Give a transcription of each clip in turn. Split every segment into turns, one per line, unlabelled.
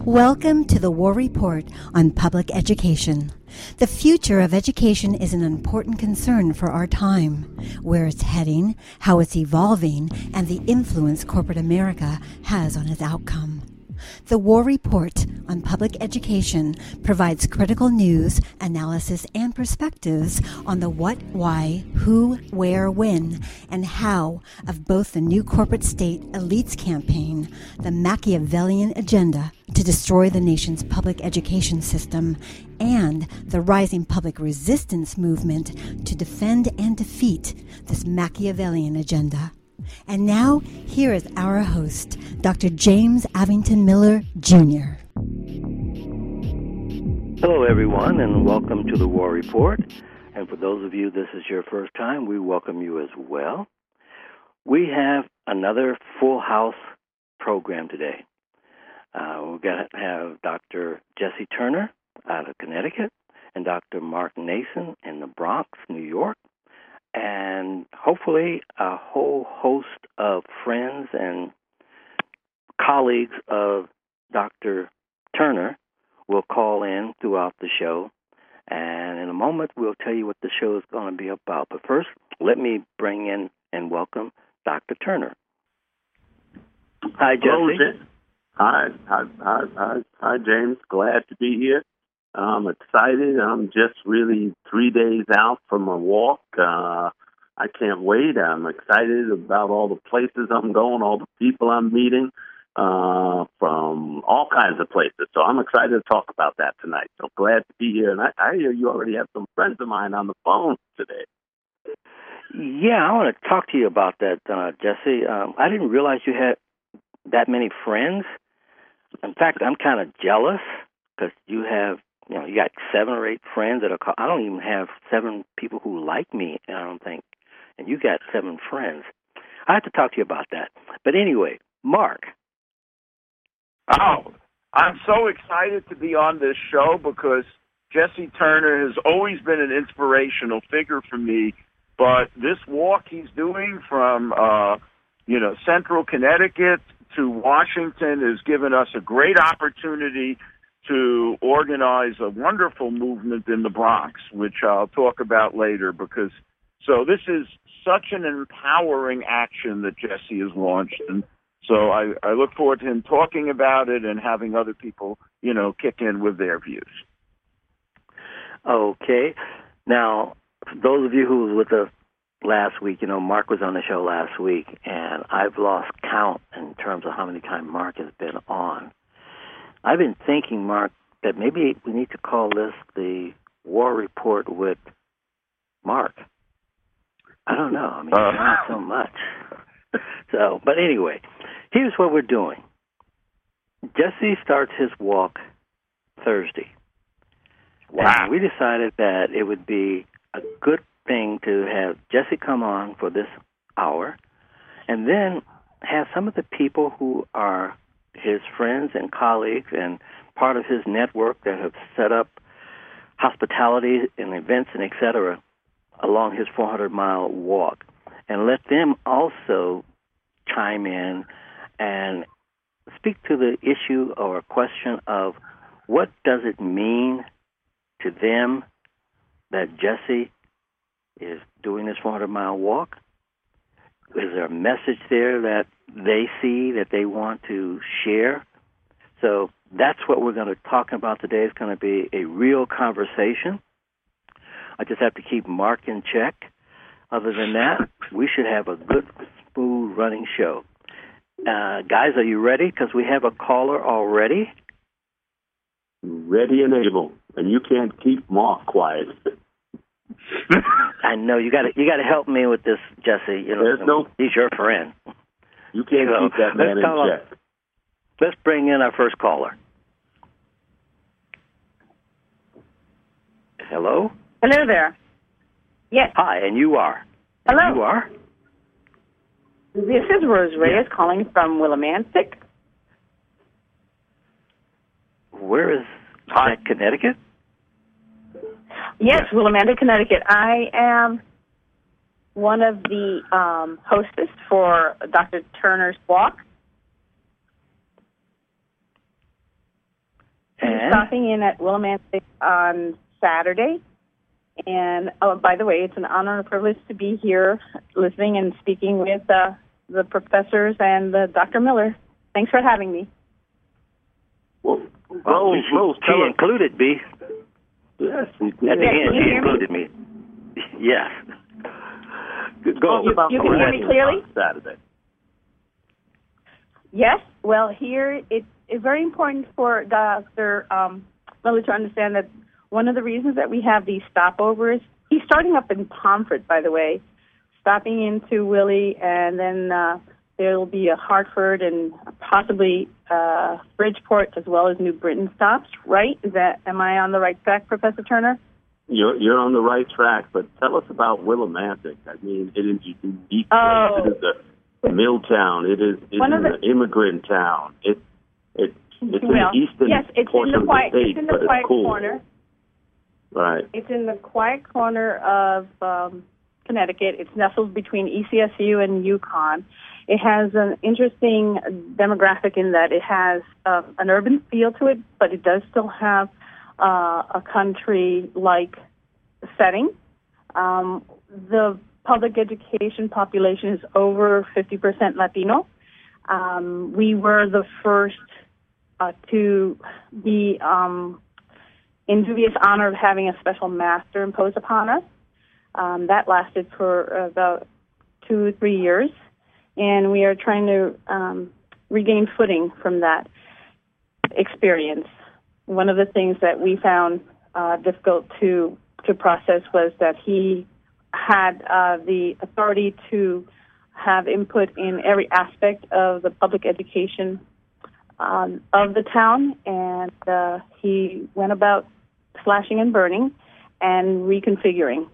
Welcome to the War Report on Public Education. The future of education is an important concern for our time. Where it's heading, how it's evolving, and the influence corporate America has on its outcome. The War Report on Public Education provides critical news, analysis, and perspectives on the what, why, who, where, when, and how of both the new corporate state elites campaign, the Machiavellian agenda to destroy the nation's public education system, and the rising public resistance movement to defend and defeat this Machiavellian agenda. And now, here is our host, Dr. James Abington Miller, Jr.
Hello, everyone, and welcome to the War Report. And for those of you this is your first time, we welcome you as well. We have another full house program today. We're going to have Dr. Jesse Turner out of Connecticut and Dr. Mark Nason in the Bronx, New York. And hopefully a whole host of friends and colleagues of Dr. Turner will call in throughout the show. And in a moment, we'll tell you what the show is going to be about. But first, let me bring in and welcome Dr. Turner. Hi, Jesse.
Hello, Hi, James. Glad to be here. I'm excited. I'm just really 3 days out from a walk. I can't wait. I'm excited about all the places I'm going, all the people I'm meeting from all kinds of places. So I'm excited to talk about that tonight. So glad to be here. And I hear you already have some friends of mine on the phone today.
Yeah, I want to talk to you about that, Jesse. I didn't realize you had that many friends. In fact, I'm kind of jealous because you got 7 or 8 friends that are I don't even have 7 people who like me, I don't think. And you got 7 friends. I have to talk to you about that. But anyway, Mark.
Oh, I'm so excited to be on this show because Jesse Turner has always been an inspirational figure for me. But this walk he's doing from, central Connecticut to Washington has given us a great opportunity to organize a wonderful movement in the Bronx, which I'll talk about later. So this is such an empowering action that Jesse has launched, and so I look forward to him talking about it and having other people, kick in with their views.
Okay. Now, for those of you who was with us last week, Mark was on the show last week, and I've lost count in terms of how many times Mark has been on. I've been thinking, Mark, that maybe we need to call this the War Report with Mark. I don't know. I mean, not so much. But anyway, here's what we're doing. Jesse starts his walk Thursday.
Wow.
And we decided that it would be a good thing to have Jesse come on for this hour and then have some of the people who are his friends and colleagues and part of his network that have set up hospitality and events and et cetera along his 400-mile walk, and let them also chime in and speak to the issue or question of what does it mean to them that Jesse is doing this 400-mile walk? Is there a message there that they see that they want to share? So that's what we're going to talk about today. It's going to be a real conversation. I just have to keep Mark in check. Other than that, we should have a good, smooth running show. Guys, are you ready? Because we have a caller already.
Ready and able. And you can't keep Mark quiet.
I know you got to help me with this, Jesse. He's your friend.
You can't keep that man in check.
Let's bring in our first caller. Hello.
Hello there. Yes.
Hi, and you are.
Hello.
And you are.
This is Rose Reyes calling from Willimantic.
Where is that? Connecticut?
Yes, Willimantic, Connecticut. I am one of the hostess for Dr. Turner's walk. He's stopping in at Willimantic on Saturday. And, oh, by the way, it's an honor and a privilege to be here listening and speaking with the professors and Dr. Miller. Thanks for having me.
Well, Rose,
she included me.
Yes,
at the end, she included me. Yes. Go.
You can hear me clearly?
Saturday.
Yes. Well, here it's very important for Dr. Miller to understand that one of the reasons that we have these stopovers, he's starting up in Pomfret, by the way, stopping into Willie, and then there will be a Hartford and possibly Bridgeport as well as New Britain stops, right? Am I on the right track, Professor Turner?
You're on the right track, but tell us about Willimantic. I mean, it is a unique place. It is a mill town. It is an immigrant town. It's in the eastern portion of the state, but it's cool.
Corner.
Right.
It's in the quiet corner of Connecticut. It's nestled between ECSU and UConn. It has an interesting demographic in that it has an urban feel to it, but it does still have a country-like setting. The public education population is over 50% Latino. We were the first to be in dubious honor of having a special master imposed upon us. That lasted for about 2 or 3 years, and we are trying to regain footing from that experience. One of the things that we found difficult to process was that he had the authority to have input in every aspect of the public education of the town, and he went about slashing and burning and reconfiguring.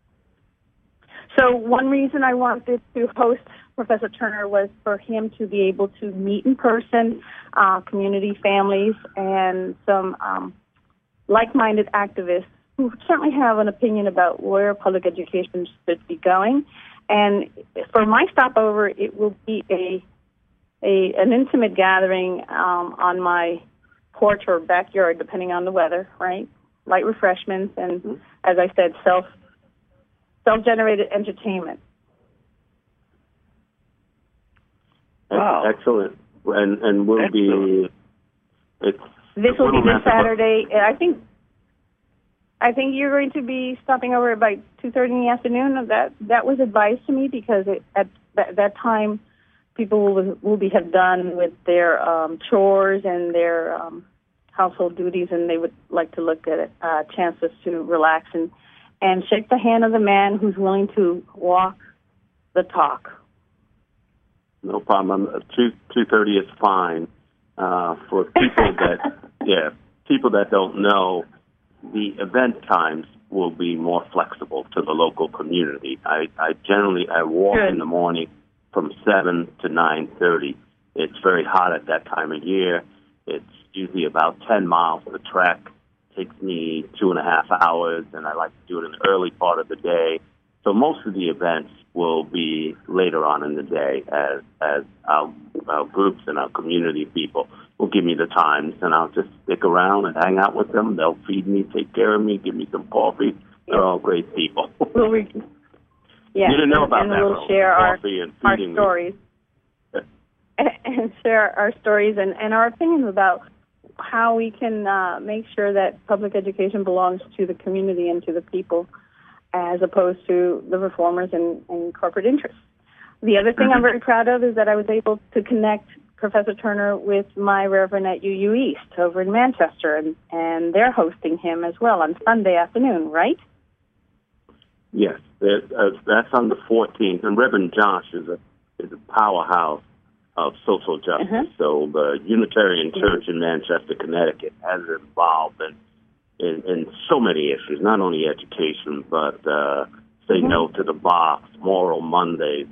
So one reason I wanted to host Professor Turner was for him to be able to meet in person community families and some like-minded activists who certainly have an opinion about where public education should be going. And for my stopover, it will be an intimate gathering on my porch or backyard, depending on the weather, right? Light refreshments and, as I said, self-generated entertainment.
Wow.
Excellent. And we'll be...
This will be this Saturday. I think you're going to be stopping over by 2:30 in the afternoon. That was advised to me because at that time people will have done with their chores and their household duties, and they would like to look at chances to relax and shake the hand of the man who's willing to walk the talk.
No problem. 2:30 is fine for people people that don't know. The event times will be more flexible to the local community. I generally walk in the morning from 7 to 9:30. It's very hot at that time of year. It's usually about 10 miles of the trek. Takes me 2.5 hours, and I like to do it in the early part of the day. So most of the events will be later on in the day as our groups and our community people will give me the times, and I'll just stick around and hang out with them. They'll feed me, take care of me, give me some coffee. They're all great people.
You
didn't know about that.
We'll share our stories.
Me.
And share our stories and our opinions about how we can make sure that public education belongs to the community and to the people as opposed to the reformers and corporate interests. The other thing I'm very proud of is that I was able to connect Professor Turner with my Reverend at UU East over in Manchester, and they're hosting him as well on Sunday afternoon, right?
Yes, that's on the 14th, and Reverend Josh is a powerhouse of social justice. So the Unitarian Church in Manchester, Connecticut, has involved in so many issues, not only education, but say no to the box, Moral Mondays,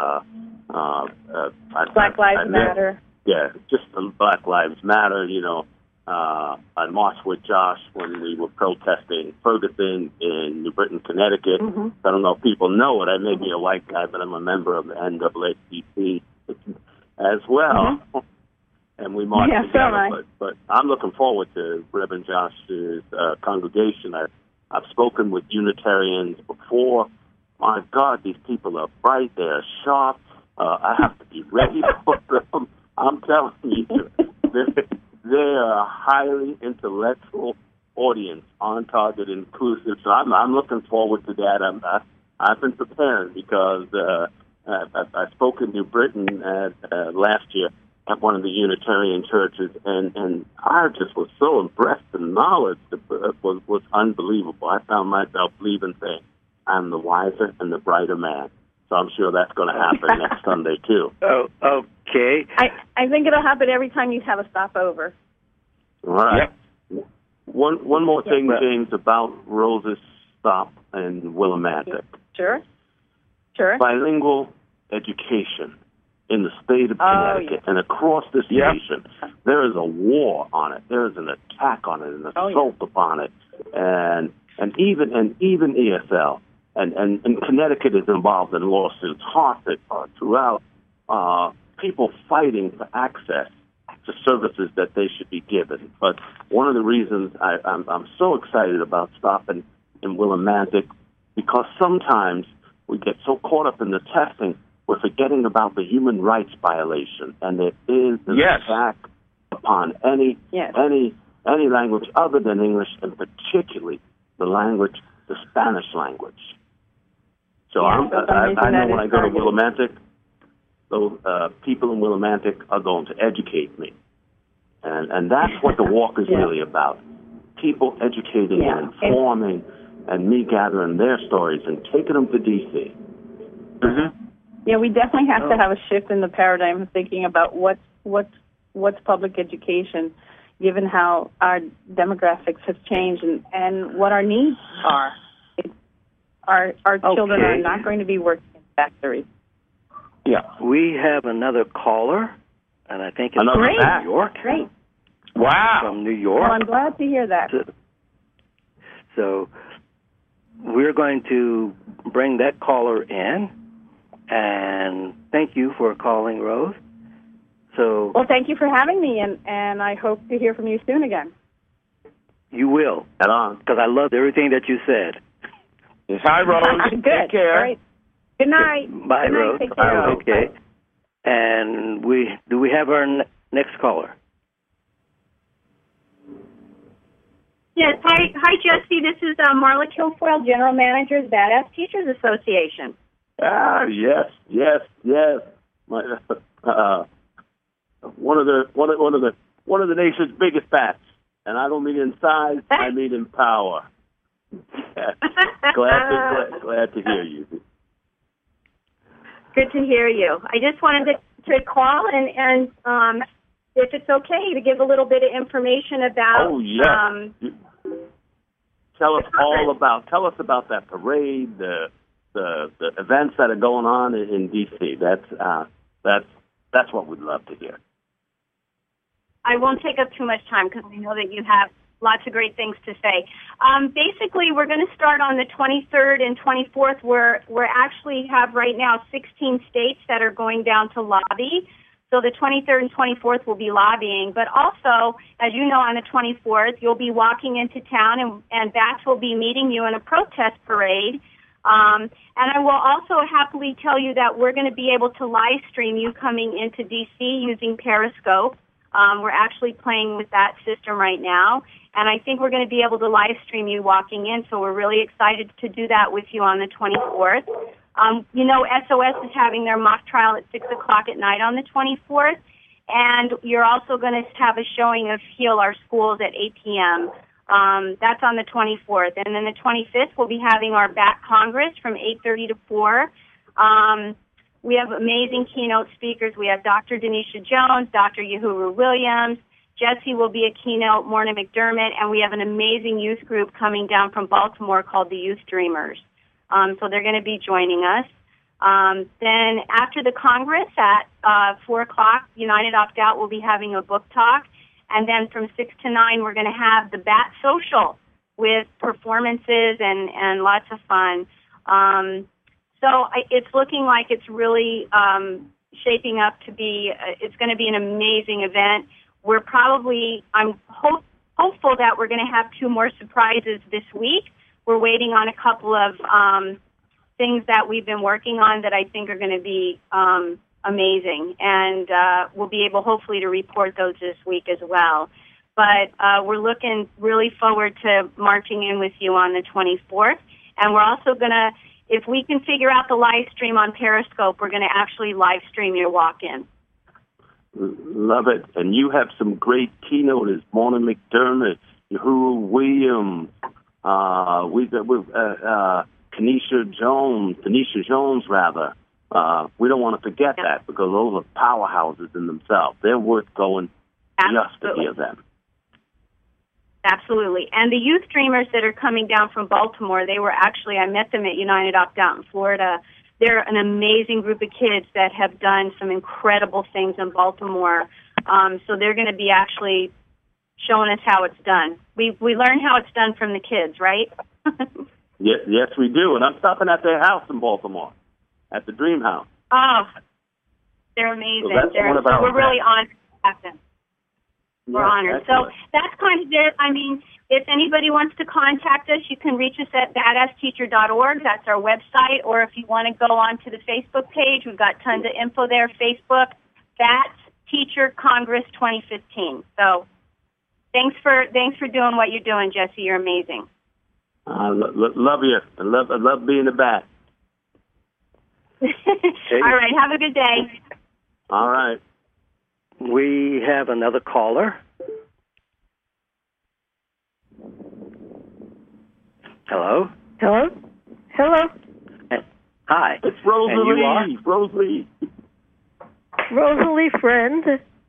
Black Lives Matter.
Yeah, just Black Lives Matter. You know, I marched with Josh when we were protesting Ferguson in New Britain, Connecticut. I don't know if people know it. I may be a white guy, but I'm a member of the NAACP as well. and we march
Yeah, so
together.
am I.
But I'm looking forward to Reverend Josh's congregation. I've spoken with Unitarians before. My God, these people are bright. They're sharp. I have to be ready for them. I'm telling you, they are a highly intellectual audience, on target, inclusive. So I'm looking forward to that. I've been preparing because I spoke in New Britain last year at one of the Unitarian churches, and I just was so impressed. The knowledge was unbelievable. I found myself leaving saying, I'm the wiser and the brighter man. So I'm sure that's going to happen next Sunday, too.
Oh, okay.
I think it'll happen every time you have a stopover.
All right.
Yep.
One more thing,
Yep.
James, about Rose's stop in Willimantic.
Sure.
Bilingual education in the state of Connecticut and across this nation. There is a war on it. There is an attack on it, an assault upon it, and even ESL and Connecticut is involved in lawsuits, Hartford throughout. People fighting for access to services that they should be given. But one of the reasons I'm so excited about stopping in Willimantic, because sometimes we get so caught up in the testing, we're forgetting about the human rights violation, and there is an attack upon any language other than English, and particularly the Spanish language. So I know when I go to Willimantic, those people in Willimantic are going to educate me, and that's what the walk is really about: people educating and informing, and me gathering their stories and taking them to D.C.
Mm-hmm.
Yeah, we definitely have to have a shift in the paradigm of thinking about what's public education, given how our demographics have changed and what our needs are. Our children are not going to be working in factories.
Yeah, we have another caller, and I think it's from New York.
Great.
Wow. From New York.
Well, I'm glad to hear that.
So we're going to bring that caller in, and thank you for calling, Rose. Well,
thank you for having me, and I hope to hear from you soon again.
You will. Because I loved everything that you said.
Hi, Rose.
Good.
Take care.
All right. Good night.
Bye,
Good night.
Rose.
Take care.
Okay. Bye. And do we have our next caller?
Yes. Hi, Jesse. This is Marla Kilfoyle, General Manager of the Badass Teachers Association.
Yes. One of the nation's biggest bats, and I don't mean in size, I mean in power. Glad to hear you.
Good to hear you. I just wanted to call and if it's okay, to give a little bit of information about.
Oh yeah. Tell us about that parade, the events that are going on in D.C. That's what we'd love to hear.
I won't take up too much time because I know that you have lots of great things to say. Basically, we're going to start on the 23rd and 24th. We're actually have right now 16 states that are going down to lobby. So the 23rd and 24th will be lobbying. But also, as you know, on the 24th, you'll be walking into town, and BATS will be meeting you in a protest parade. And I will also happily tell you that we're going to be able to live stream you coming into D.C. using Periscope. We're actually playing with that system right now. And I think we're going to be able to live stream you walking in, so we're really excited to do that with you on the 24th. You know, SOS is having their mock trial at 6 o'clock at night on the 24th, and you're also going to have a showing of Heal Our Schools at 8 p.m. That's on the 24th. And then the 25th, we'll be having our BAT Congress from 8:30 to 4. We have amazing keynote speakers. We have Dr. Denisha Jones, Dr. Uhuru Williams. Jesse will be a keynote, Morna McDermott, and we have an amazing youth group coming down from Baltimore called the Youth Dreamers. So they're going to be joining us. Then after the Congress at 4 o'clock, United Opt Out will be having a book talk. And then from 6 to 9, we're going to have the BAT Social with performances and lots of fun. So it's looking like it's really, shaping up to be, it's going to be an amazing event. I'm hopeful that we're going to have 2 more surprises this week. We're waiting on a couple of things that we've been working on that I think are going to be amazing, and we'll be able hopefully to report those this week as well. But we're looking really forward to marching in with you on the 24th, and we're also going to, if we can figure out the live stream on Periscope, we're going to actually live stream your walk-in.
Love it. And you have some great keynotes, Mona McDermott, Uhuru Williams, Tanisha Jones, rather. We don't want to forget that, because those are powerhouses in themselves. They're worth going just to hear them.
Absolutely. And the youth dreamers that are coming down from Baltimore, I met them at United Opt-Out in Florida. They're an amazing group of kids that have done some incredible things in Baltimore. So they're going to be actually showing us how it's done. We learn how it's done from the kids, right?
Yes, we do. And I'm stopping at their house in Baltimore, at the Dream House.
Oh, they're amazing.
So
we're really honored to have them. We're honored.
Excellent.
So that's kind of it. I mean, if anybody wants to contact us, you can reach us at badassteacher.org. That's our website. Or if you want to go on to the Facebook page, we've got tons of info there. Facebook, Bats Teacher Congress 2015. So thanks for doing what you're doing, Jesse. You're amazing.
Love you. I love being a bat.
All right. Have a good day.
All right.
We have another caller. Hello?
Hello? Hello?
Hi.
It's Rosalie.
And you are?
Rosalie.
Rosalie Friend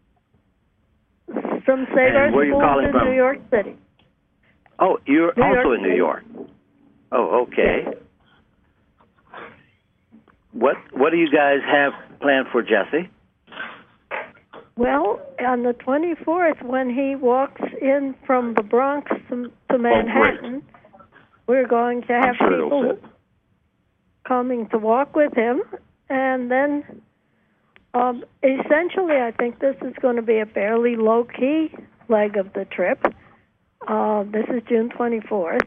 from Sagar
where are you
Schools
calling
in
from?
New York City.
Oh, you're
New
also
York
in New
City.
York. Oh, okay. What do you guys have planned for Jesse?
Well, on the 24th, when he walks in from the Bronx to Manhattan, we're going to have people coming to walk with him. And then, essentially, I think this is going to be a fairly low-key leg of the trip. This is June 24th.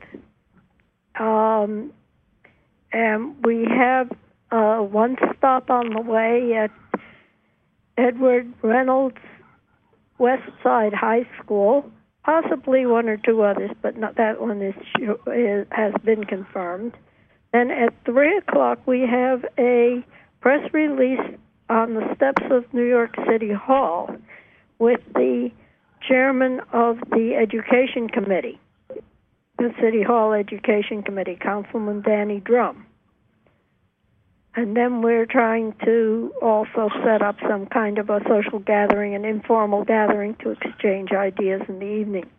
And we have one stop on the way at Edward Reynolds West Side High School, possibly 1 or 2 others, but not that one has been confirmed. And at 3 o'clock, we have a press release on the steps of New York City Hall with the chairman of the Education Committee, the City Hall Education Committee, Councilman Danny Drum. And then we're trying to also set up some kind of a social gathering, an informal gathering to exchange ideas in the evening.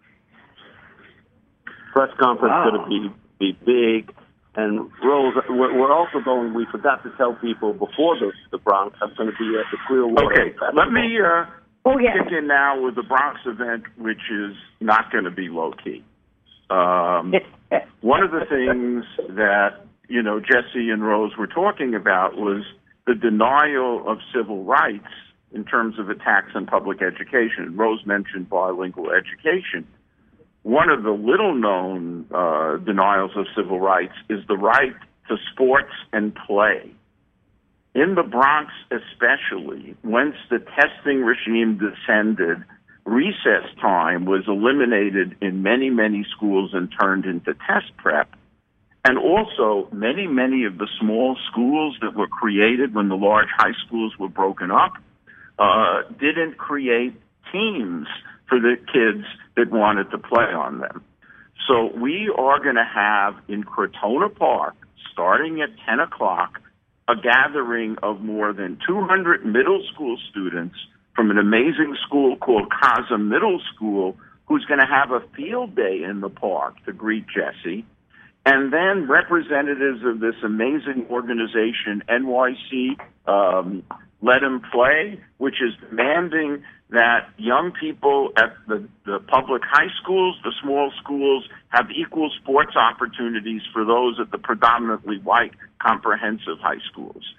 Press conference going to be big. And Rose, we're also going, we forgot to tell people before the Bronx, I'm going to be at the Clearwater Festival.
Let me kick in now with the Bronx event, which is not going to be low-key. One of the things that, Jesse and Rose were talking about was the denial of civil rights in terms of attacks on public education. Rose mentioned bilingual education. One of the little-known denials of civil rights is the right to sports and play. In the Bronx especially, once the testing regime descended, recess time was eliminated in many, many schools and turned into test prep. And also, many, many of the small schools that were created when the large high schools were broken up didn't create teams for the kids that wanted to play on them. So we are going to have in Crotona Park, starting at 10 o'clock, a gathering of more than 200 middle school students from an amazing school called Casa Middle School, who's going to have a field day in the park to greet Jesse. And then representatives of this amazing organization, NYC Let 'Em Play, which is demanding that young people at the public high schools, the small schools, have equal sports opportunities for those at the predominantly white comprehensive high schools.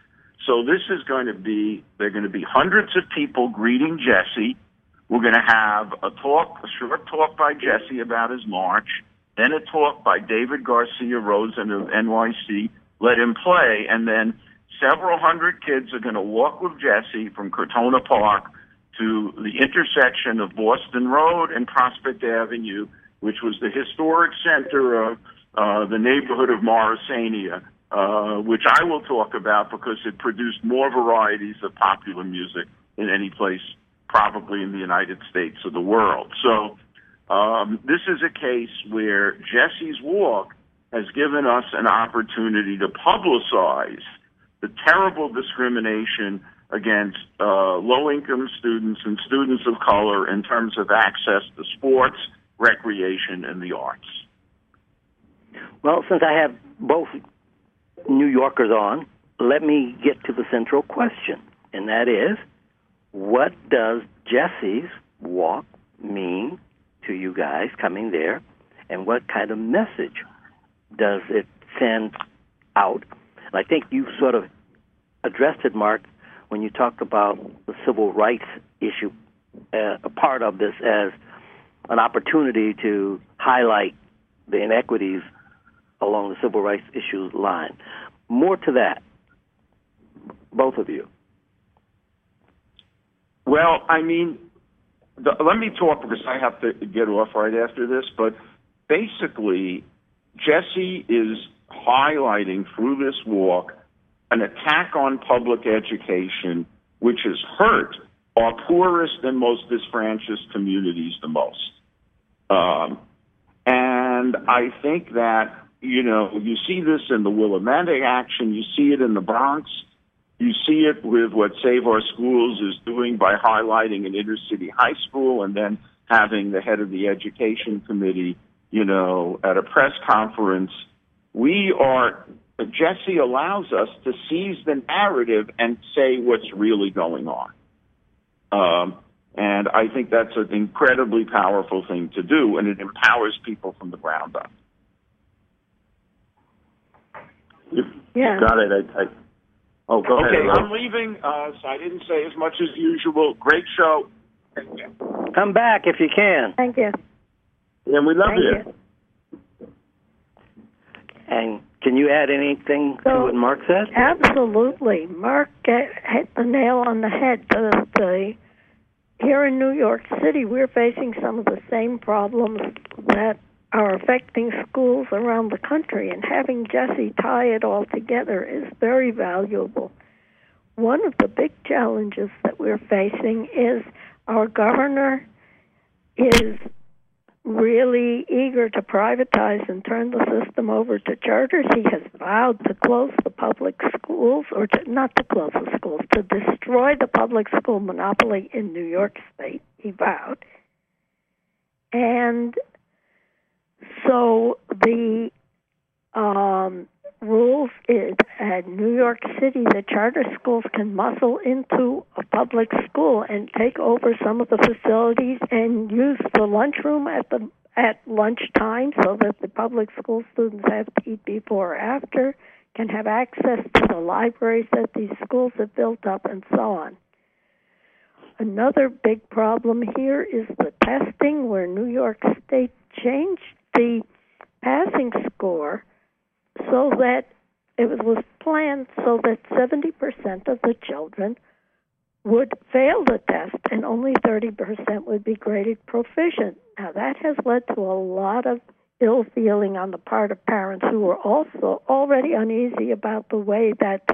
So this is going to be, there are going to be hundreds of people greeting Jesse. We're going to have a short talk by Jesse about his march, then a talk by David Garcia Rosen of NYC, Let Him Play, and then several hundred kids are going to walk with Jesse from Cortona Park to the intersection of Boston Road and Prospect Avenue, which was the historic center of the neighborhood of Morrisania, which I will talk about because it produced more varieties of popular music than any place probably in the United States or the world. So this is a case where Jesse's walk has given us an opportunity to publicize the terrible discrimination against low-income students and students of color in terms of access to sports, recreation, and the arts.
Well, since I have both New Yorkers on, let me get to the central question, and that is, what does Jesse's walk mean to you guys coming there, and what kind of message does it send out? And I think you sort of addressed it, Mark, when you talked about the civil rights issue, a part of this as an opportunity to highlight the inequities along the civil rights issues line. More to that, both of you.
Well, I mean, let me talk because I have to get off right after this, but basically, Jesse is highlighting through this walk an attack on public education, which has hurt our poorest and most disfranchised communities the most. And I think that, you see this in the Willimantic action, you see it in the Bronx, you see it with what Save Our Schools is doing by highlighting an inner-city high school and then having the head of the education committee, at a press conference. Jesse allows us to seize the narrative and say what's really going on. And I think that's an incredibly powerful thing to do, and it empowers people from the ground up.
Yeah. Got it. Go ahead.
Okay, I'm leaving, so I didn't say as much as usual. Great show.
Come back if you can.
Thank you.
And we love you.
And can you add anything to what Mark said?
Absolutely. Mark hit the nail on the head. Here in New York City, we're facing some of the same problems that are affecting schools around the country, and having Jesse tie it all together is very valuable. One of the big challenges that we're facing is our governor is really eager to privatize and turn the system over to charters. He has vowed to close the public schools, or not to close the schools, to destroy the public school monopoly in New York State. He vowed. And so the rules is at New York City, the charter schools can muscle into a public school and take over some of the facilities and use the lunchroom at lunchtime so that the public school students have to eat before or after, can have access to the libraries that these schools have built up, and so on. Another big problem here is the testing, where New York State changed the passing score so that it was planned so that 70% of the children would fail the test and only 30% would be graded proficient. Now, that has led to a lot of ill feeling on the part of parents who were also already uneasy about the way that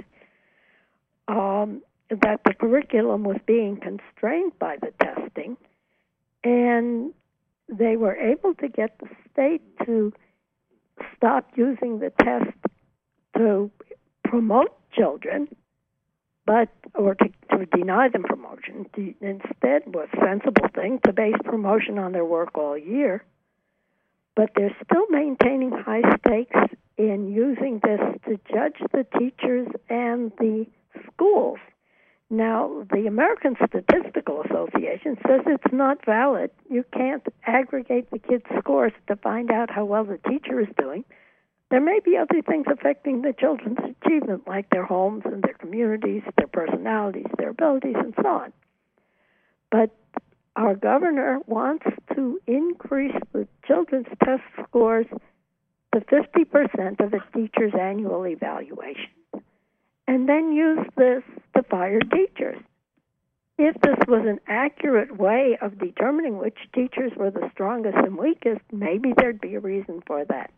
the curriculum was being constrained by the testing. And they were able to get the state to stop using the test to promote children, or to deny them promotion. Instead, was a sensible thing to base promotion on their work all year. But they're still maintaining high stakes in using this to judge the teachers and the schools. Now, the American Statistical Association says it's not valid. You can't aggregate the kids' scores to find out how well the teacher is doing. There may be other things affecting the children's achievement, like their homes and their communities, their personalities, their abilities, and so on. But our governor wants to increase the children's test scores to 50% of a teacher's annual evaluation, and then use this to fire teachers. If this was an accurate way of determining which teachers were the strongest and weakest, maybe there'd be a reason for that.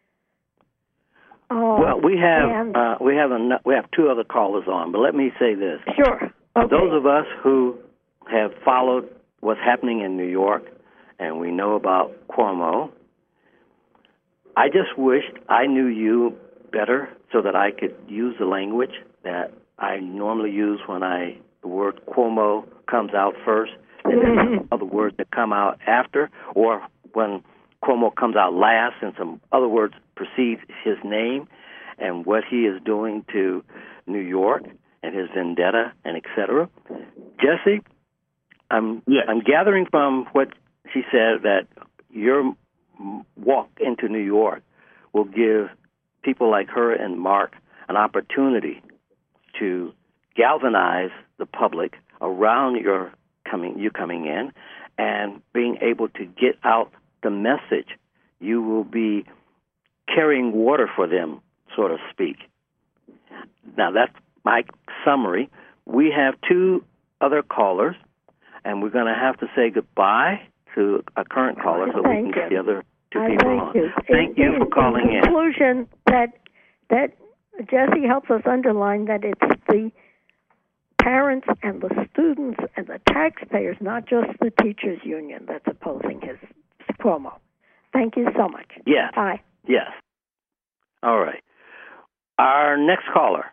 Well, we have two other callers on, but let me say this.
Sure. Okay.
For those of us who have followed what's happening in New York, and we know about Cuomo, I just wished I knew you better so that I could use the language that I normally use when the word Cuomo comes out first, and then other words that come out after, or when Cuomo comes out last and some other words precede his name and what he is doing to New York and his vendetta and et cetera. Jesse, I'm gathering from what she said that your walk into New York will give people like her and Mark an opportunity to galvanize the public around you coming in and being able to get out the message. You will be carrying water for them, so to speak. Now, that's my summary. We have two other callers, and we're going to have to say goodbye to a current caller so we can get the other two people on. Thank you for calling in.
Conclusion that Jesse helps us underline that it's the parents and the students and the taxpayers, not just the teachers' union, that's opposing his Cuomo. Thank you so much.
Yes.
Bye.
Yes. All right. Our next caller.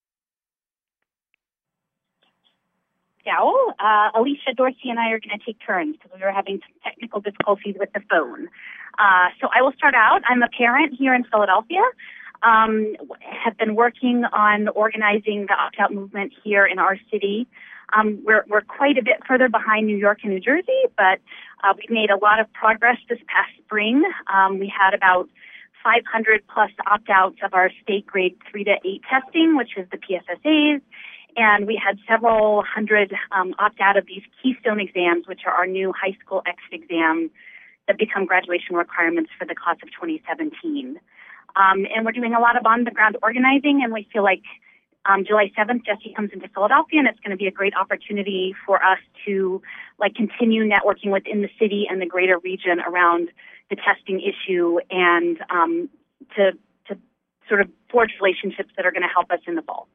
Dowell. Alicia Dorsey and I are going to take turns because we were having some technical difficulties with the phone. So I will start out. I'm a parent here in Philadelphia. Have been working on organizing the opt-out movement here in our city. We're quite a bit further behind New York and New Jersey, but we've made a lot of progress this past spring. We had about 500 plus opt-outs of our state grade 3 to 8 testing, which is the PSSAs, and we had several hundred opt-out of these Keystone exams, which are our new high school exit exams that become graduation requirements for the class of 2017. And we're doing a lot of on-the-ground organizing, and we feel like July 7th, Jesse comes into Philadelphia, and it's going to be a great opportunity for us to continue networking within the city and the greater region around the testing issue, and to sort of forge relationships that are going to help us in the fall.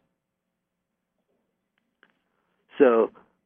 So,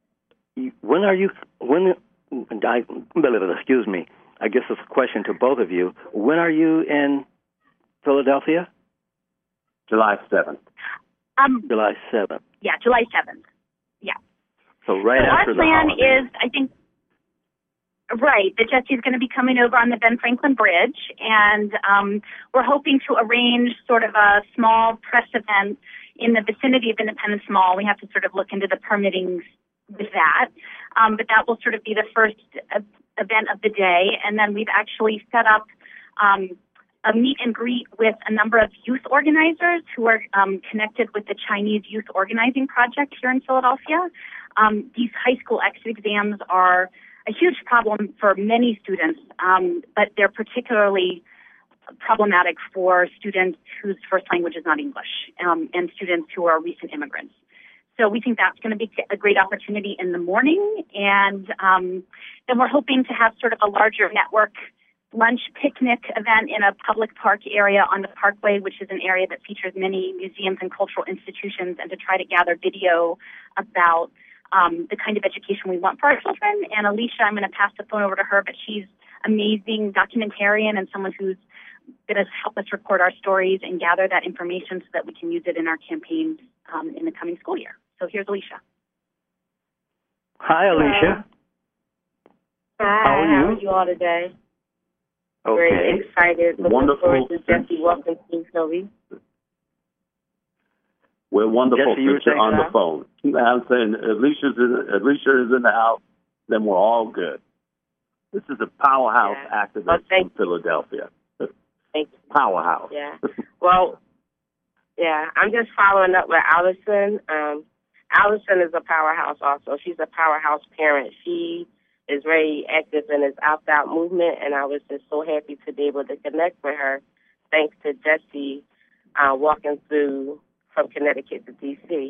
excuse me, I guess it's a question to both of you. When are you in Philadelphia?
July 7th.
July 7th.
Yeah, July 7th. Yeah.
So after the holiday.
Our plan is, I think, right, that Jesse's going to be coming over on the Ben Franklin Bridge, and we're hoping to arrange sort of a small press event in the vicinity of Independence Mall. We have to sort of look into the permitting with that, but that will sort of be the first event of the day, and then we've actually set up a meet and greet with a number of youth organizers who are connected with the Chinese Youth Organizing Project here in Philadelphia. These high school exit exams are a huge problem for many students, but they're particularly problematic for students whose first language is not English, and students who are recent immigrants. So we think that's going to be a great opportunity in the morning, and then we're hoping to have sort of a larger network lunch picnic event in a public park area on the Parkway, which is an area that features many museums and cultural institutions, and to try to gather video about the kind of education we want for our children. And Alicia, I'm going to pass the phone over to her, but she's amazing documentarian and someone who's going to help us record our stories and gather that information so that we can use it in our campaigns in the coming school year. So here's Alicia.
Hi, Alicia.
Hi, how are you all today?
Okay.
Very excited. Looking forward to Jesse. Welcome to Philly.
We're wonderful
Jesse,
since you're on the phone. I'm saying Alicia is in the house, then we're all good. This is a powerhouse activist from Philadelphia.
Thank you.
Powerhouse.
Yeah. Well, yeah, I'm just following up with Allison. Allison is a powerhouse also. She's a powerhouse parent. She is very active in this opt-out movement, and I was just so happy to be able to connect with her thanks to Jesse walking through from Connecticut to D.C.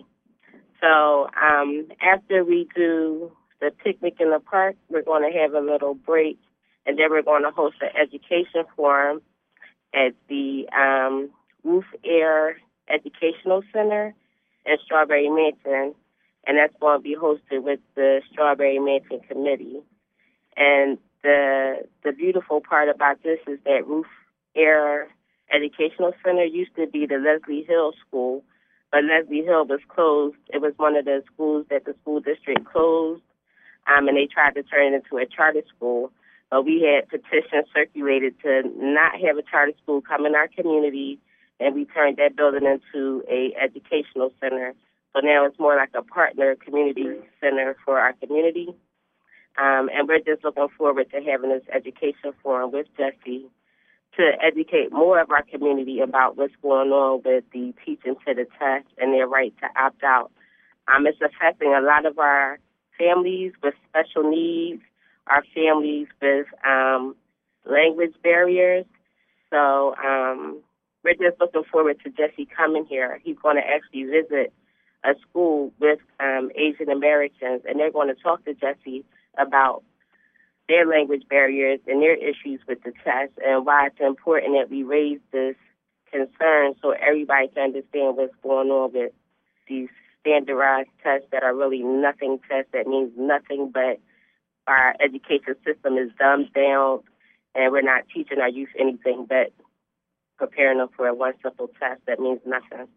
So after we do the picnic in the park, we're going to have a little break, and then we're going to host an education forum at the Roof Air Educational Center in Strawberry Mansion, and that's going to be hosted with the Strawberry Mansion Committee. And the beautiful part about this is that Roof Air Educational Center used to be the Leslie Hill School, but Leslie Hill was closed. It was one of the schools that the school district closed, and they tried to turn it into a charter school. But we had petitions circulated to not have a charter school come in our community, and we turned that building into a educational center. So now it's more like a partner community center for our community. And we're just looking forward to having this education forum with Jesse to educate more of our community about what's going on with the teaching to the test and their right to opt out. It's affecting a lot of our families with special needs, our families with language barriers. So we're just looking forward to Jesse coming here. He's going to actually visit a school with Asian Americans, and they're going to talk to Jesse about their language barriers and their issues with the test and why it's important that we raise this concern so everybody can understand what's going on with these standardized tests that are really nothing tests that means nothing, but our education system is dumbed down and we're not teaching our youth anything but preparing them for one simple test that means nothing.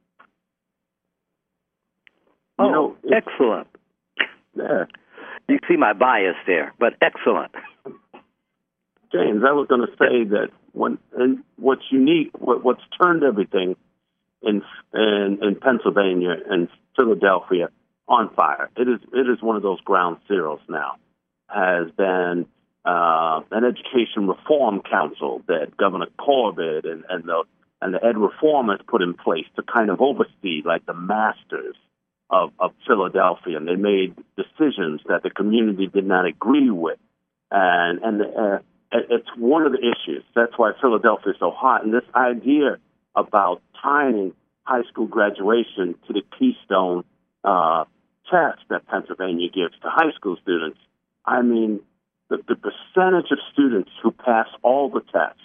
Oh, excellent.
Yeah.
You see my bias there, but excellent.
James, I was going to say that what's unique, what's turned everything in Pennsylvania and Philadelphia on fire. It is one of those ground zeros now. Has been an education reform council that Governor Corbett and the Ed Reform has put in place to kind of oversee like the masters of Philadelphia, and they made decisions that the community did not agree with, and it's one of the issues. That's why Philadelphia is so hot. And this idea about tying high school graduation to the Keystone test that Pennsylvania gives to high school students. I mean, the percentage of students who pass all the tests,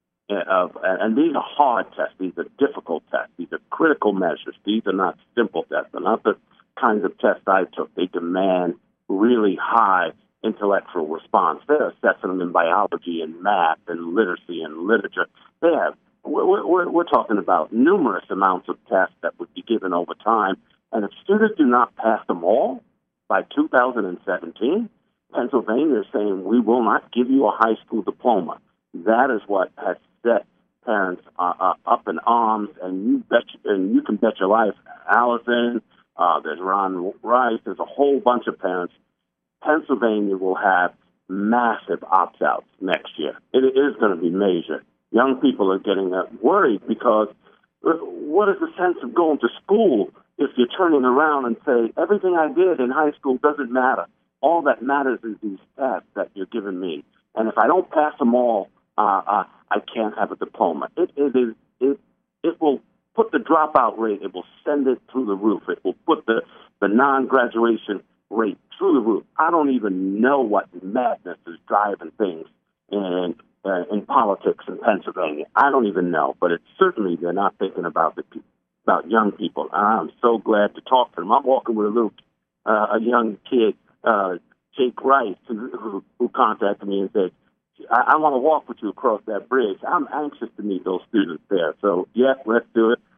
and these are hard tests, these are difficult tests, these are critical measures, these are not simple tests, they're not the kinds of tests I took. They demand really high intellectual response. They're assessing them in biology and math and literacy and literature. We're talking about numerous amounts of tests that would be given over time, and if students do not pass them all by 2017, Pennsylvania is saying we will not give you a high school diploma. That is what has set parents up in arms, and you can bet your life, Allison, there's Ron Rice, there's a whole bunch of parents. Pennsylvania will have massive opt-outs next year. It is going to be major. Young people are getting worried because what is the sense of going to school if you're turning around and say, everything I did in high school doesn't matter. All that matters is these tests that you're giving me. And if I don't pass them all, I can't have a diploma. It will put the dropout rate, it will send it through the roof. It will put the non-graduation rate through the roof. I don't even know what madness is driving things in politics in Pennsylvania. I don't even know, but it's certainly they're not thinking about about young people. I'm so glad to talk to them. I'm walking with a young kid, Jake Rice, who contacted me and said, I want to walk with you across that bridge. I'm anxious to meet those students there. So, yes, let's do it.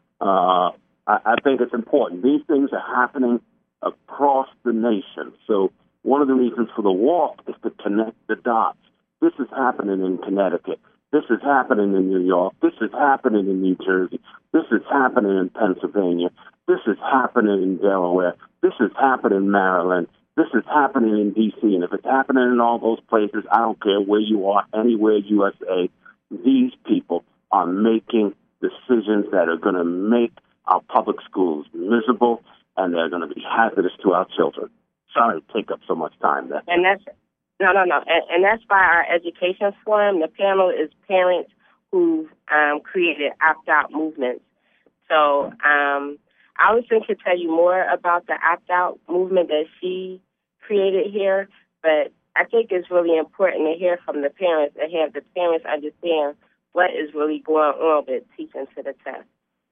I think it's important. These things are happening across the nation. So one of the reasons for the walk is to connect the dots. This is happening in Connecticut. This is happening in New York. This is happening in New Jersey. This is happening in Pennsylvania. This is happening in Delaware. This is happening in Maryland. This is happening in D.C., and if it's happening in all those places, I don't care where you are, anywhere USA, these people are making decisions that are going to make our public schools miserable, and they're going to be hazardous to our children. Sorry to take up so much time there.
And that's and that's by our education forum. The panel is parents who've created opt-out movements. So Allison could tell you more about the opt-out movement that she created here, but I think it's really important to hear from the parents and have the parents understand what is really going on with teaching to the test.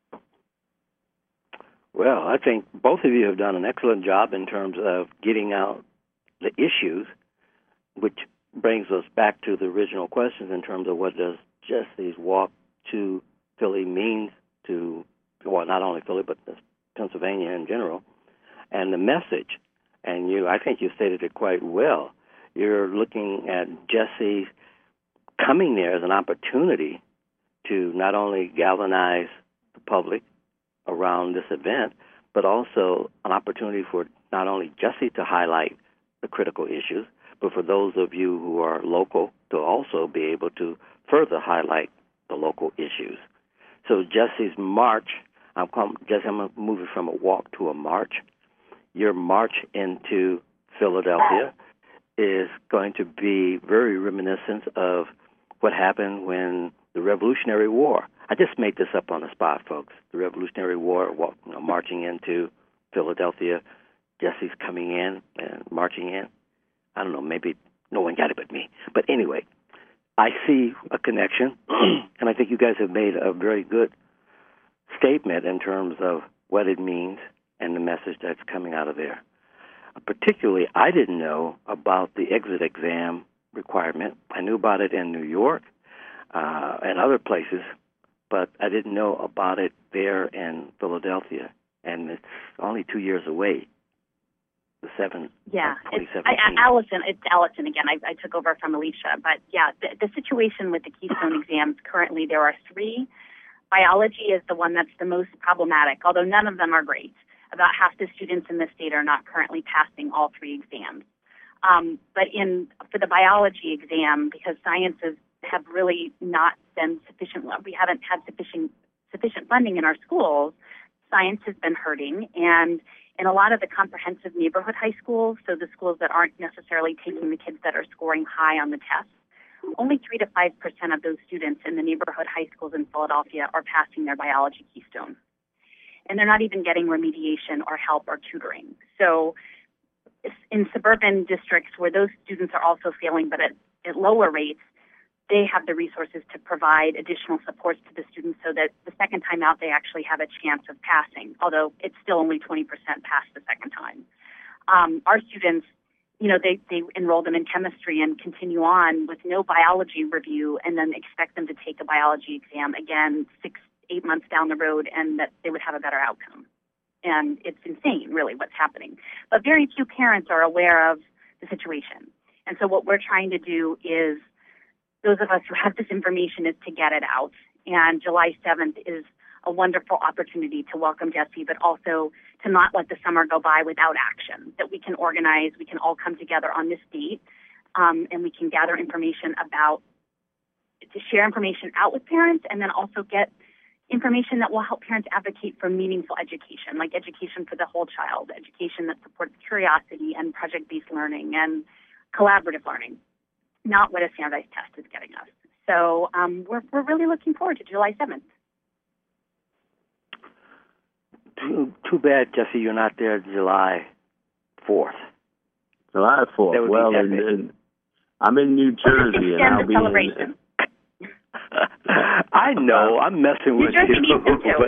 Well, I think both of you have done an excellent job in terms of getting out the issues, which brings us back to the original questions in terms of what does Jesse's walk to Philly mean to, well, not only Philly, but Pennsylvania in general, and the message. And I think you stated it quite well. You're looking at Jesse coming there as an opportunity to not only galvanize the public around this event, but also an opportunity for not only Jesse to highlight the critical issues, but for those of you who are local to also be able to further highlight the local issues. So Jesse's march, I'm going to move it from a walk to a march. Your march into Philadelphia is going to be very reminiscent of what happened when the Revolutionary War. I just made this up on the spot, folks. The Revolutionary War, marching into Philadelphia. Jesse's coming in and marching in. I don't know, maybe no one got it but me. But anyway, I see a connection, and I think you guys have made a very good statement in terms of what it means and the message that's coming out of there. Particularly, I didn't know about the exit exam requirement. I knew about it in New York and other places, but I didn't know about it there in Philadelphia, and it's only 2 years away. The 7th.
Yeah, Allison. It's Allison again. I took over from Alicia, but yeah, the situation with the Keystone exams currently, there are 3. Biology is the one that's the most problematic, although none of them are great. About half the students in the state are not currently passing all 3 exams. But for the biology exam, because sciences have really not been sufficient, we haven't had sufficient funding in our schools, science has been hurting, and in a lot of the comprehensive neighborhood high schools, so the schools that aren't necessarily taking the kids that are scoring high on the tests, only 3 to 5% of those students in the neighborhood high schools in Philadelphia are passing their biology Keystone. And they're not even getting remediation or help or tutoring. So in suburban districts where those students are also failing, but at lower rates, they have the resources to provide additional supports to the students so that the second time out they actually have a chance of passing, although it's still only 20% pass the second time. Our students, they enroll them in chemistry and continue on with no biology review and then expect them to take a biology exam again 6-8 months down the road and that they would have a better outcome. And it's insane, really, what's happening. But very few parents are aware of the situation. And so what we're trying to do is, those of us who have this information, is to get it out. And July 7th is a wonderful opportunity to welcome Jesse, but also to not let the summer go by without action, that we can organize, we can all come together on this date, and we can gather information to share information out with parents, and then also get information that will help parents advocate for meaningful education, like education for the whole child, education that supports curiosity and project-based learning and collaborative learning, not what a standardized test is getting us. So we're really looking forward to July 7th.
Too bad, Jesse, you're not there July 4th.
July 4th. Well, I'm in New Jersey, and I'll be
celebration.
I know, I'm messing with you.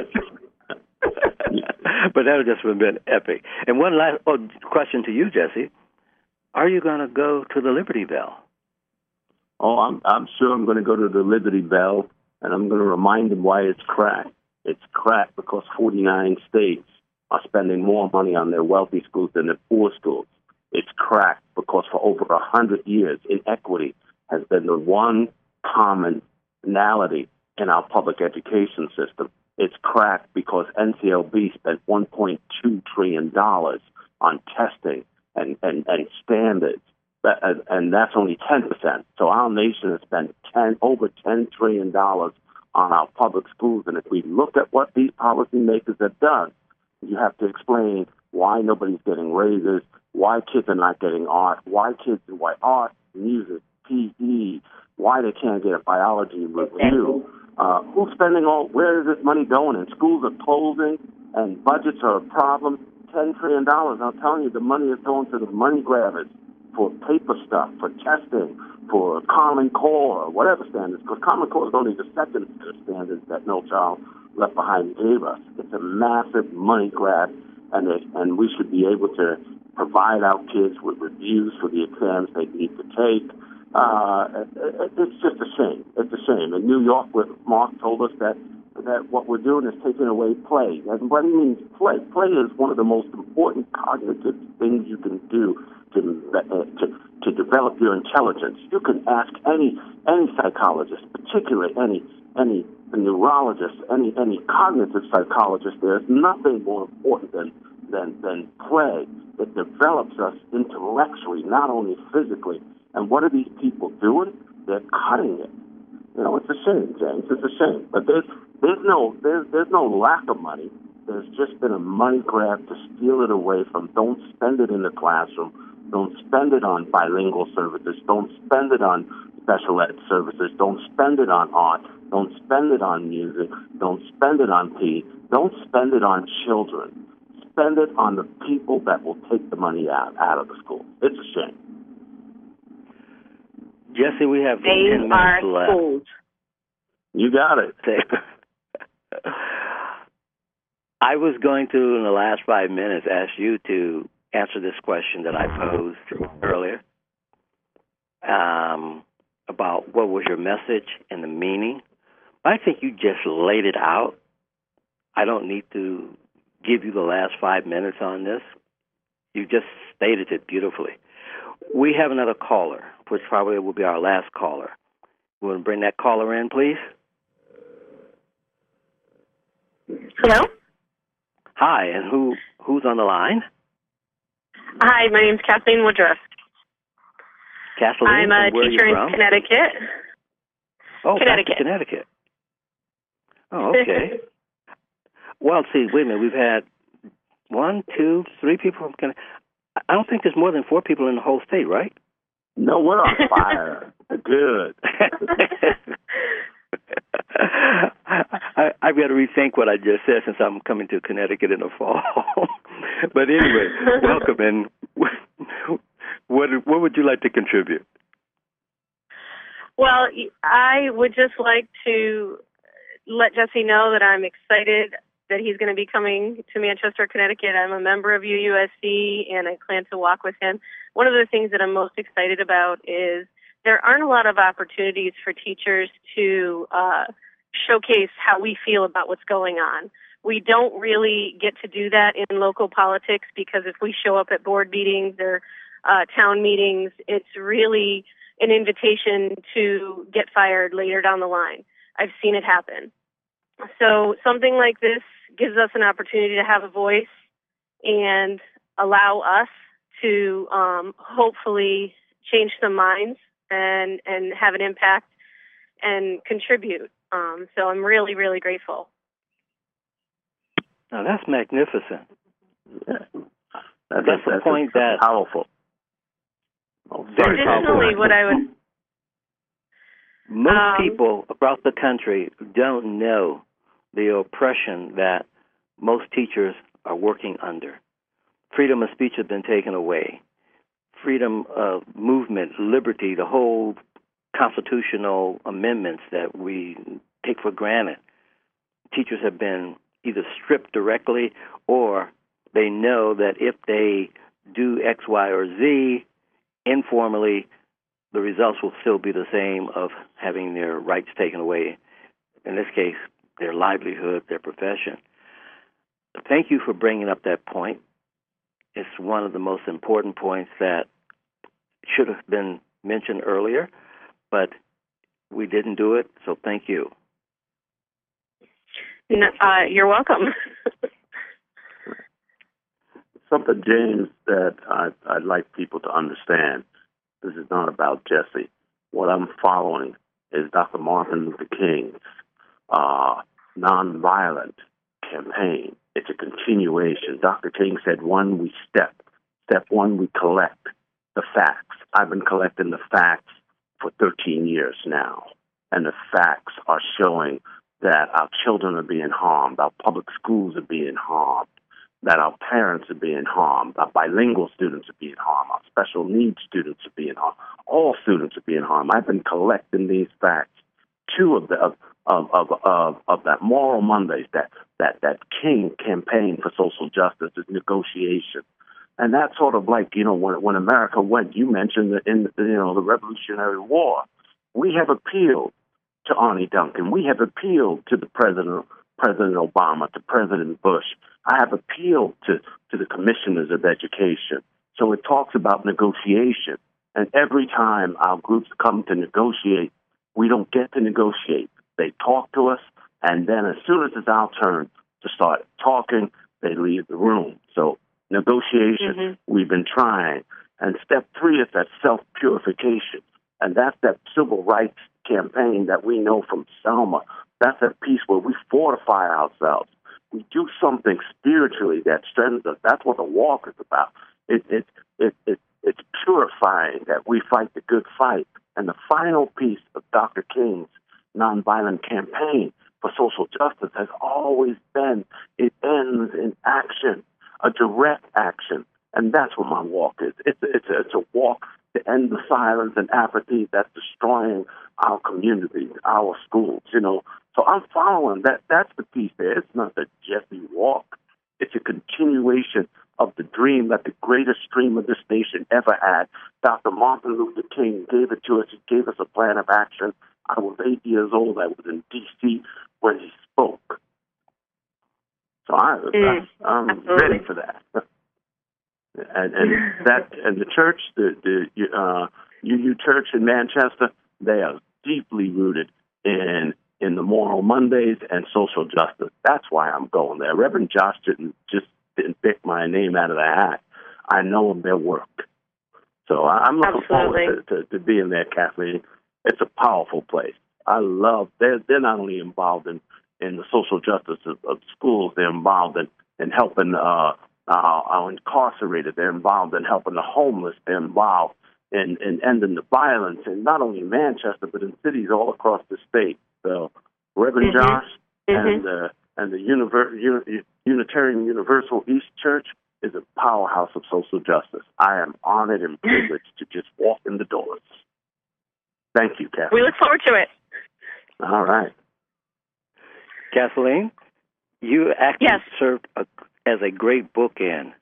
But that would just have been epic. And one last question to you, Jesse. Are you going to go to the Liberty Bell?
Oh, I'm sure I'm going to go to the Liberty Bell, and I'm going to remind them why it's cracked. It's cracked because 49 states are spending more money on their wealthy schools than their poor schools. It's cracked because for over 100 years, inequity has been the one commonality in our public education system. It's cracked because NCLB spent $1.2 trillion on testing and standards. And that's only 10%. So our nation has spent over $10 trillion on our public schools. And if we look at what these policymakers have done, you have to explain why nobody's getting raises, why kids are not getting art, why art, music, PE, why they can't get a biology review. Who's spending where is this money going? And schools are closing and budgets are a problem. $10 trillion. I'm telling you, the money is going to the money grabbers for paper stuff, for testing, for Common Core, or whatever standards, because Common Core is only the second set of standards that No Child Left Behind gave us. It's a massive money grab, and we should be able to provide our kids with reviews for the exams they need to take. It's just a shame. It's a shame. In New York, Mark told us that what we're doing is taking away play. And what he means play. Play is one of the most important cognitive things you can do to develop your intelligence. You can ask any psychologist, particularly any neurologist, any cognitive psychologist. There's nothing more important than play. It develops us intellectually, not only physically. And what are these people doing? They're cutting it. It's a shame, James. It's a shame. But there's no lack of money. There's just been a money grab to steal it away from. Don't spend it in the classroom. Don't spend it on bilingual services. Don't spend it on special ed services. Don't spend it on art. Don't spend it on music. Don't spend it on PE. Don't spend it on children. Spend it on the people that will take the money out of the school. It's a shame.
Jesse, we have 10 minutes left. Schools.
You got it.
I was going to, in the last 5 minutes, ask you to answer this question that I posed earlier about what was your message and the meaning. I think you just laid it out. I don't need to give you the last 5 minutes on this. You just stated it beautifully. We have another caller, which probably will be our last caller. You want to bring that caller in, please?
Hello?
Hi, and who's on the line?
Hi, my name's Kathleen Woodruff.
Kathleen,
I'm a teacher in Connecticut.
Oh, Connecticut. Oh, okay. Well, see, wait a minute. We've had 1, 2, 3 people from Connecticut. I don't think there's more than 4 people in the whole state, right?
No, we're on fire. Good.
I've got to rethink what I just said since I'm coming to Connecticut in the fall. But anyway, welcome. And what would you like to contribute?
Well, I would just like to let Jesse know that I'm excited that he's going to be coming to Manchester, Connecticut. I'm a member of UUSC, and I plan to walk with him. One of the things that I'm most excited about is there aren't a lot of opportunities for teachers to showcase how we feel about what's going on. We don't really get to do that in local politics because if we show up at board meetings or town meetings, it's really an invitation to get fired later down the line. I've seen it happen. So something like this gives us an opportunity to have a voice and allow us to hopefully change some minds and have an impact and contribute. So I'm really, really grateful.
Now, that's magnificent.
Yeah.
That's the point that...
powerful.
Additionally, what I would...
Most people across the country don't know the oppression that most teachers are working under. Freedom of speech has been taken away. Freedom of movement, liberty, the whole constitutional amendments that we take for granted. Teachers have been either stripped directly or they know that if they do X, Y, or Z informally, the results will still be the same of having their rights taken away. In this case, their livelihood, their profession. Thank you for bringing up that point. It's one of the most important points that should have been mentioned earlier, but we didn't do it, so thank you.
You're welcome.
Something, James, that I'd like people to understand. This is not about Jesse. What I'm following is Dr. Martin Luther King's nonviolent campaign. It's a continuation. Dr. King said, one, we step. Step one, we collect the facts. I've been collecting the facts for 13 years now, and the facts are showing that our children are being harmed, our public schools are being harmed, that our parents are being harmed, our bilingual students are being harmed, our special needs students are being harmed, all students are being harmed. I've been collecting these facts. Two of that Moral Mondays, that King campaign for social justice is negotiation. And that's sort of like, when America went, you mentioned the Revolutionary War. We have appealed to Arne Duncan. We have appealed to the President Obama, to President Bush. I have appealed to the commissioners of education. So it talks about negotiation. And every time our groups come to negotiate, we don't get to negotiate. They talk to us, and then as soon as it's our turn to start talking, they leave the room. So negotiation, we've been trying. And step 3 is that self-purification. And that's that civil rights campaign that we know from Selma. That's that piece where we fortify ourselves. We do something spiritually that strengthens us. That's what the walk is about. It's purifying, that we fight the good fight. And the final piece of Dr. King's nonviolent campaign for social justice has always been, it ends in action, a direct action. And that's what my walk is. It's a walk to end the silence and apathy that's destroying our communities, our schools, So I'm following that. That's the piece there. It's not the Jesse walk. It's a continuation of the dream that the greatest dream of this nation ever had. Dr. Martin Luther King gave it to us. He gave us a plan of action. I was 8 years old. I was in D.C. when he spoke. So I'm ready for that. And the church, the UU Church in Manchester, they are deeply rooted in the Moral Mondays and social justice. That's why I'm going there. Reverend Josh didn't pick my name out of the hat. I know their work. So I'm looking forward to being there, Kathleen. It's a powerful place. I love, they're not only involved in the social justice of schools, they're involved in helping our incarcerated, they're involved in helping the homeless, they're involved in ending the violence, and not only in Manchester, but in cities all across the state. So Reverend Josh and the Unitarian Universal East Church is a powerhouse of social justice. I am honored and privileged to just walk in the doors. Thank you, Kathleen.
We look forward to it.
All right.
Kathleen, you actually served as a great bookend.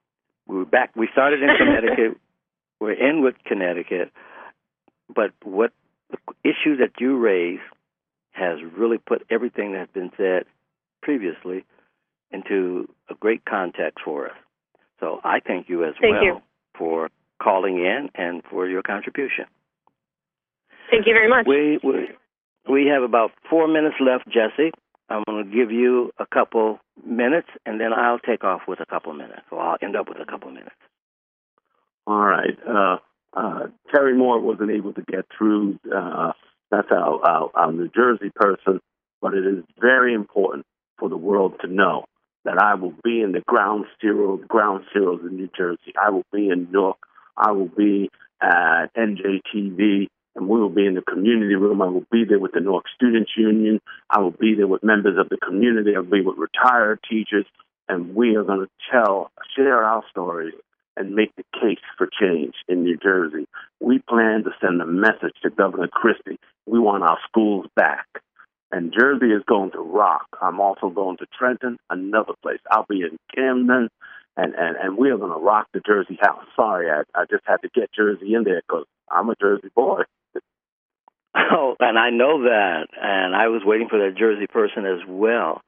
We started in Connecticut. We're in with Connecticut. But what the issue that you raised has really put everything that's been said previously into a great context for us. So I thank you as well for calling in and for your contribution.
Thank you very much.
We have about 4 minutes left, Jesse. I'm going to give you a couple minutes, and then I'll take off with a couple minutes. So I'll end up with a couple minutes.
All right. Terry Moore wasn't able to get through. That's our New Jersey person, but it is very important for the world to know that I will be in the ground zeros in New Jersey. I will be in Newark. I will be at NJTV, and we will be in the community room. I will be there with the Newark Students Union. I will be there with members of the community. I will be with retired teachers, and we are going to share our stories and make the case for change in New Jersey. We plan to send a message to Governor Christie. We want our schools back. And Jersey is going to rock. I'm also going to Trenton, another place. I'll be in Camden, and we are going to rock the Jersey house. Sorry, I just had to get Jersey in there because I'm a Jersey boy.
Oh, and I know that, and I was waiting for that Jersey person as well.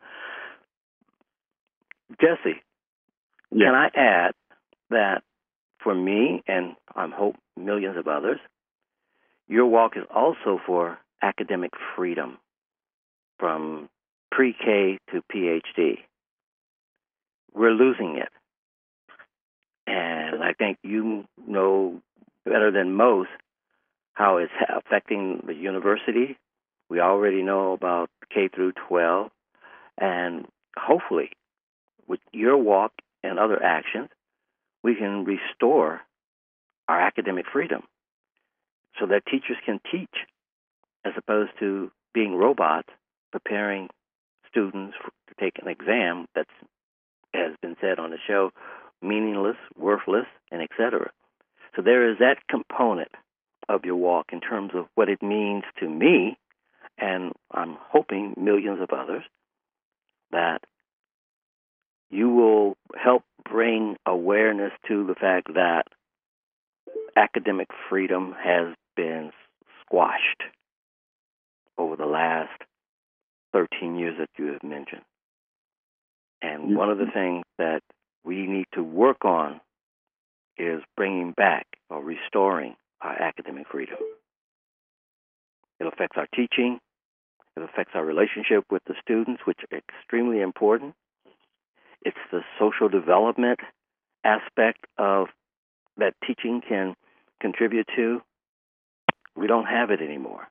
Jesse, can I add that for me, and I hope millions of others, your walk is also for academic freedom from pre-K to PhD. We're losing it. And I think you know better than most how it's affecting the university We already know about K through 12, and hopefully, with your walk and other actions, we can restore our academic freedom so that teachers can teach as opposed to being robots preparing students to take an exam that's, has been said on the show, meaningless, worthless, and etc. So there is that component of your walk in terms of what it means to me, and I'm hoping millions of others, that you will help bring awareness to the fact that academic freedom has been squashed over the last 13 years that you have mentioned. And one of the things that we need to work on is bringing back or restoring our academic freedom. It affects our teaching. It affects our relationship with the students, which is extremely important. It's the social development aspect of that teaching can contribute to. We don't have it anymore.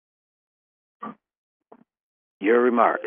Your remarks.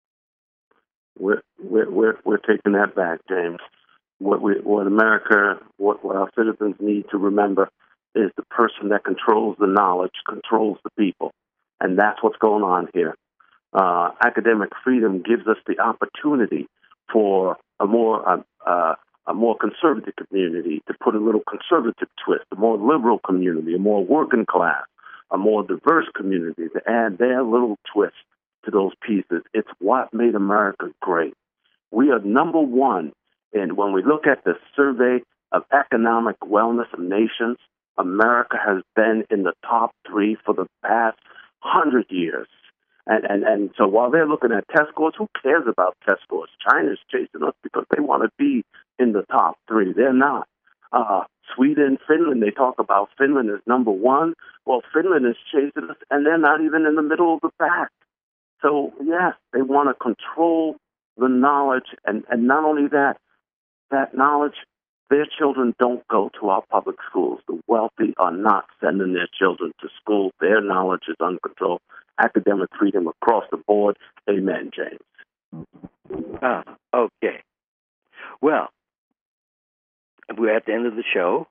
We're taking that back, James. What America, what our citizens need to remember is the person that controls the knowledge controls the people, and that's what's going on here. Academic freedom gives us the opportunity for a more conservative community to put a little conservative twist, a more liberal community, a more working class, a more diverse community to add their little twist to those pieces. It's what made America great. We are number one, and when we look at the survey of economic wellness of nations, America has been in the top 3 for the past 100 years. And so while they're looking at test scores, who cares about test scores? China's chasing us because they want to be in the top 3. They're not. Sweden, Finland, they talk about Finland as number 1. Well, Finland is chasing us, and they're not even in the middle of the pack. So, yes, they want to control the knowledge, and not only that knowledge, their children don't go to our public schools. The wealthy are not sending their children to school. Their knowledge is uncontrolled. Academic freedom across the board. Amen, James.
Okay. Well, we're at the end of the show.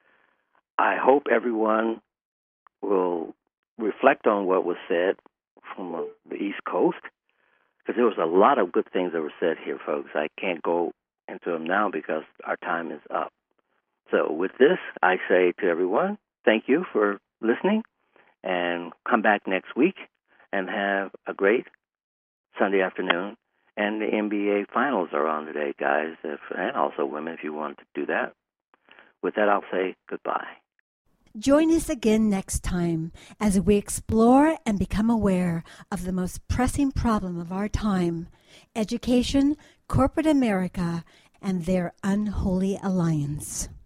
I hope everyone will reflect on what was said from the East Coast, because there was a lot of good things that were said here, folks. I can't go into them now because our time is up. So with this, I say to everyone, thank you for listening, and come back next week and have a great Sunday afternoon. And the NBA Finals are on today, guys, and also women, if you want to do that. With that, I'll say goodbye.
Join us again next time as we explore and become aware of the most pressing problem of our time: education, corporate America, and their unholy alliance.